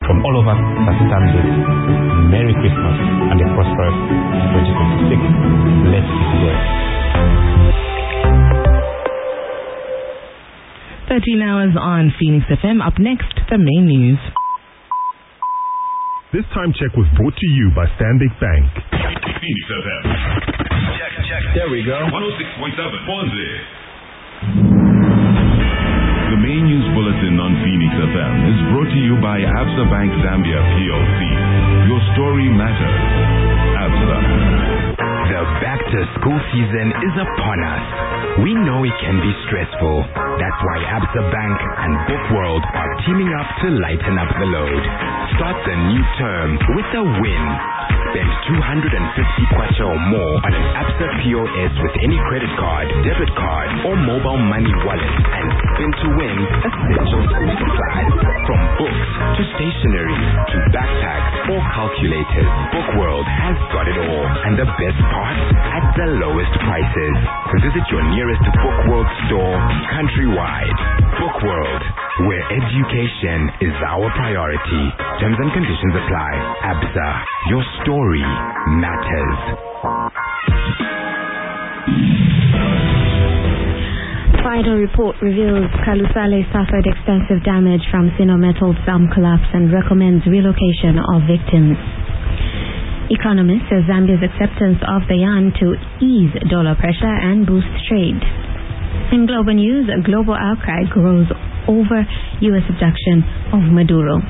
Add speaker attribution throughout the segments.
Speaker 1: From all of us at Stanbic, Merry Christmas and a prosperous 2026. Let's keep going.
Speaker 2: 13 hours on Phoenix FM. Up next, the main news.
Speaker 3: This time check was brought to you by Stanbic Bank.
Speaker 4: Phoenix FM. Check.
Speaker 5: There we go.
Speaker 4: 106.7. Pause it. The main news bulletin on Phoenix FM is brought to you by Absa Bank Zambia PLC. Your story matters. Absa.
Speaker 6: The back-to-school season is upon us. We know it can be stressful. That's why Absa Bank and Bookworld are teaming up to lighten up the load. Start the new term with a win. Spend 250 kwacha or more on an Absa POS with any credit card, debit card, or mobile money wallet and spin to win essential school supplies. From books to stationery to backpacks or calculators, Bookworld has got it all. And the best part, at the lowest prices. Visit your nearest Bookworld store countrywide. Bookworld, where education is our priority. Terms and conditions apply. Absa, your story matters.
Speaker 7: Final report reveals Kalusale suffered extensive damage from Sinometal's dam collapse and recommends relocation of victims. Economist says Zambia's acceptance of the yuan to ease dollar pressure and boost trade. In global news, a global outcry grows over U.S. abduction of Maduro.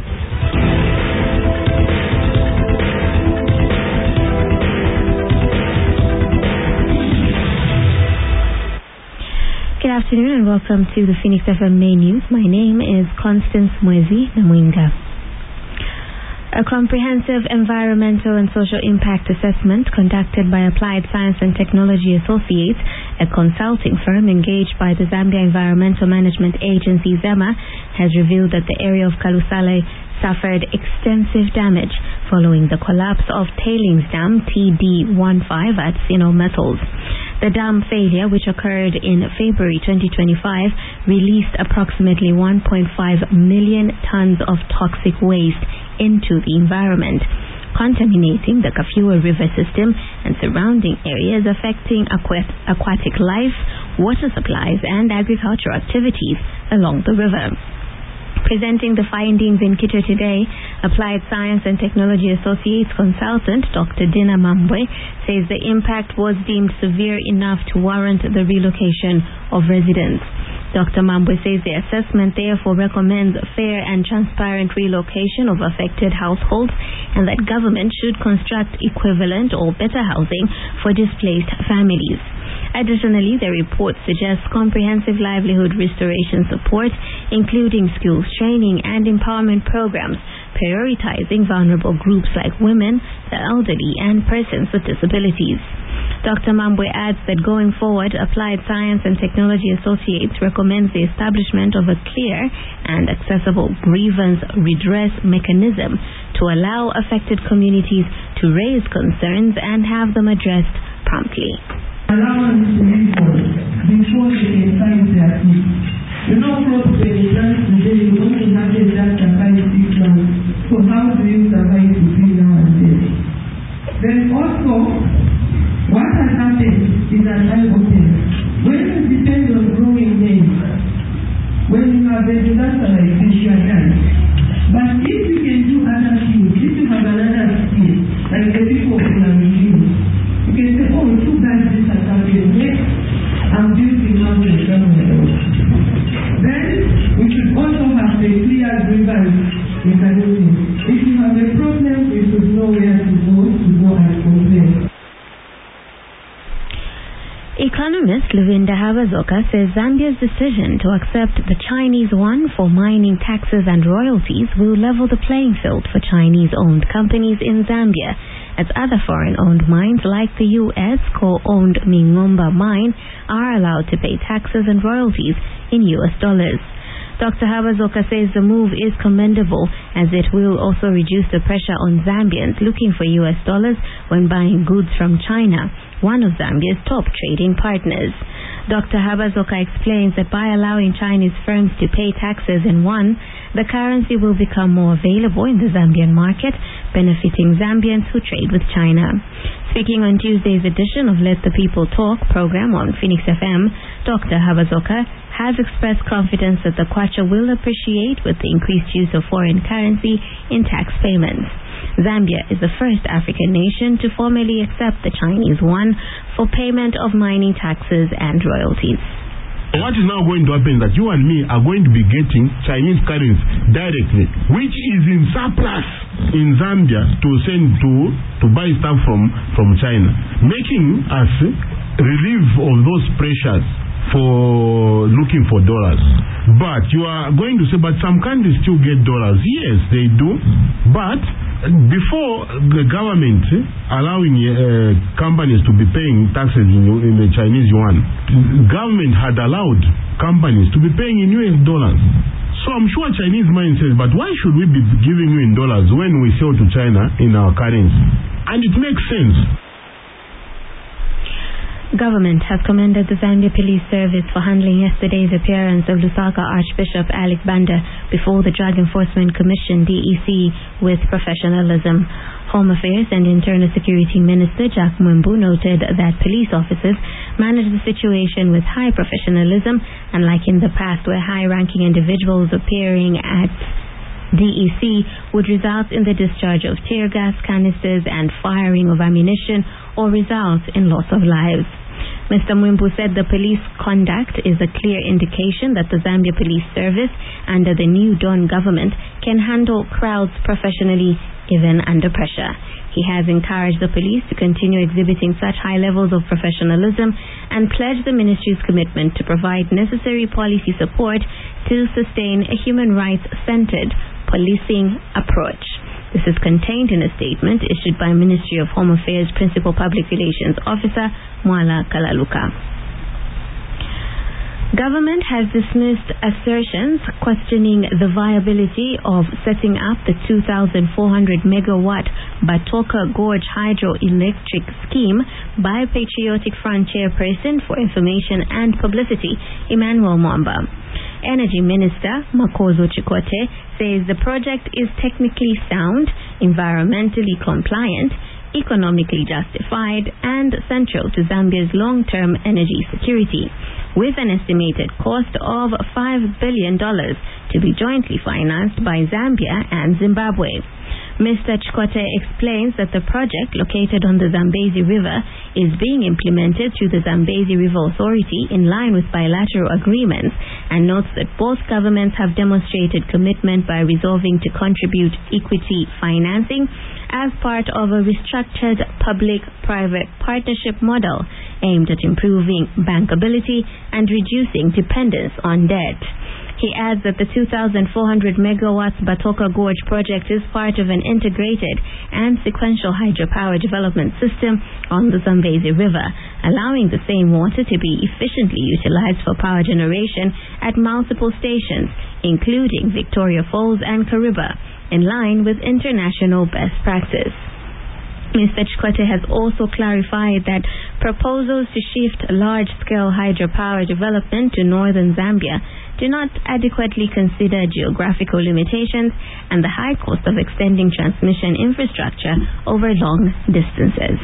Speaker 7: Good afternoon and welcome to the Phoenix FM Main News. My name is Constance Mwezi Namwinga. A comprehensive environmental and social impact assessment conducted by Applied Science and Technology Associates, a consulting firm engaged by the Zambia Environmental Management Agency ZEMA, has revealed that the area of Kalusale suffered extensive damage following the collapse of tailings dam TD15 at Sinometals. The dam failure, which occurred in February 2025, released approximately 1.5 million tons of toxic waste into the environment, contaminating the Kafua River system and surrounding areas, affecting aquatic life, water supplies, and agricultural activities along the river. Presenting the findings in Kitwe today, Applied Science and Technology Associates consultant Dr. Dina Mambwe says the impact was deemed severe enough to warrant the relocation of residents. Dr. Mambwe says the assessment therefore recommends fair and transparent relocation of affected households and that government should construct equivalent or better housing for displaced families. Additionally, the report suggests comprehensive livelihood restoration support, including skills training and empowerment programs, prioritizing vulnerable groups like women, the elderly, and persons with disabilities. Dr. Mambwe adds that going forward, Applied Science and Technology Associates recommends the establishment of a clear and accessible grievance redress mechanism to allow affected communities to raise concerns and have them addressed promptly.
Speaker 8: Allowance to people before they can find their feet. You know, when you dance today, you only have to dance and find 6 months. So how do you survive between now and then? Then also, what has happened is an eye-opener. When it depends on growing names, when you have a disaster like this, you are done. But if you can do other things, if you have another skill, like the people who are with you can say, oh, too bad this has happened. Yes, I'm building houses somewhere else. Then we should also have a clear grievance mechanism. If you have a problem, you should know where to go and complain.
Speaker 7: Economist Luvinda Habazoka says Zambia's decision to accept the Chinese yuan for mining taxes and royalties will level the playing field for Chinese-owned companies in Zambia, as other foreign-owned mines like the U.S. co-owned Mingomba mine are allowed to pay taxes and royalties in U.S. dollars. Dr. Habazoka says the move is commendable as it will also reduce the pressure on Zambians looking for U.S. dollars when buying goods from China, one of Zambia's top trading partners. Dr. Habazoka explains that by allowing Chinese firms to pay taxes in yuan, The currency will become more available in the Zambian market, benefiting Zambians who trade with China. Speaking on Tuesday's edition of Let the People Talk program on Phoenix FM, Dr. Habazoka has expressed confidence that the kwacha will appreciate with the increased use of foreign currency in tax payments. Zambia is the first African nation to formally accept the Chinese yuan for payment of mining taxes and royalties.
Speaker 5: What is now going to happen is that you and me are going to be getting Chinese currency directly, which is in surplus in Zambia to send to buy stuff from China, making us relieve of those pressures for looking for dollars. But you are going to say, but some countries still get dollars. Yes, they do. But before the government allowing companies to be paying taxes in the Chinese yuan, government had allowed companies to be paying in US dollars. So I'm sure Chinese mind says, but why should we be giving you in dollars when we sell to China in our currency? And it makes sense.
Speaker 7: Government has commended the Zambia Police Service for handling yesterday's appearance of Lusaka Archbishop Alec Banda before the Drug Enforcement Commission DEC with professionalism. Home Affairs and Internal Security Minister Jack Mwimbu noted that police officers managed the situation with high professionalism, unlike in the past where high-ranking individuals appearing at DEC would result in the discharge of tear gas canisters and firing of ammunition or result in loss of lives. Mr. Mwimbu said the police conduct is a clear indication that the Zambia Police Service under the new Dawn government can handle crowds professionally even under pressure. He has encouraged the police to continue exhibiting such high levels of professionalism and pledged the ministry's commitment to provide necessary policy support to sustain a human rights-centered policing approach. This is contained in a statement issued by Ministry of Home Affairs Principal Public Relations Officer Mwala Kalaluka. Government has dismissed assertions questioning the viability of setting up the 2,400 megawatt Batoka Gorge hydroelectric scheme by Patriotic Front Chairperson for Information and Publicity, Emmanuel Mwamba. Energy Minister Makozo Chikwote says the project is technically sound, environmentally compliant, economically justified, and central to Zambia's long-term energy security, with an estimated cost of $5 billion to be jointly financed by Zambia and Zimbabwe. Mr. Chikwote explains that the project, located on the Zambezi River, is being implemented through the Zambezi River Authority in line with bilateral agreements, and notes that both governments have demonstrated commitment by resolving to contribute equity financing as part of a restructured public-private partnership model aimed at improving bankability and reducing dependence on debt. He adds that the 2,400 megawatts Batoka Gorge project is part of an integrated and sequential hydropower development system on the Zambezi River, allowing the same water to be efficiently utilized for power generation at multiple stations, including Victoria Falls and Kariba, in line with international best practice. Mr. Chikwote has also clarified that proposals to shift large-scale hydropower development to northern Zambia do not adequately consider geographical limitations and the high cost of extending transmission infrastructure over long distances.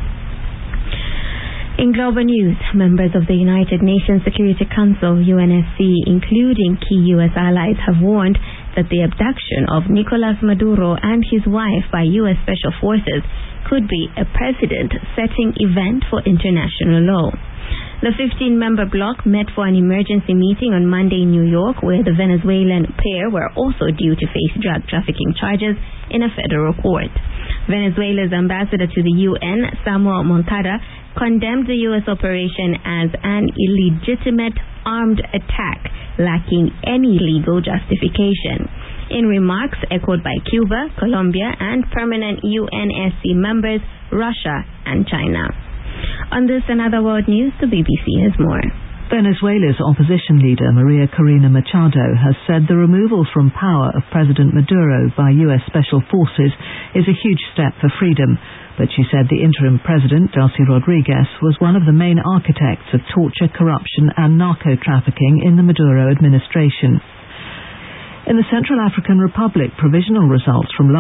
Speaker 7: In global news, members of the United Nations Security Council, UNSC, including key U.S. allies, have warned that the abduction of Nicolas Maduro and his wife by U.S. Special Forces could be a precedent-setting event for international law. The 15-member bloc met for an emergency meeting on Monday in New York, where the Venezuelan pair were also due to face drug trafficking charges in a federal court. Venezuela's ambassador to the UN, Samuel Moncada, condemned the U.S. operation as an illegitimate armed attack lacking any legal justification. In remarks echoed by Cuba, Colombia, and permanent UNSC members, Russia and China. On this and other world news, the BBC has more.
Speaker 9: Venezuela's opposition leader Maria Corina Machado has said the removal from power of President Maduro by U.S. Special Forces is a huge step for freedom. But she said the interim president, Delcy Rodriguez, was one of the main architects of torture, corruption and narco-trafficking in the Maduro administration. In the Central African Republic, provisional results from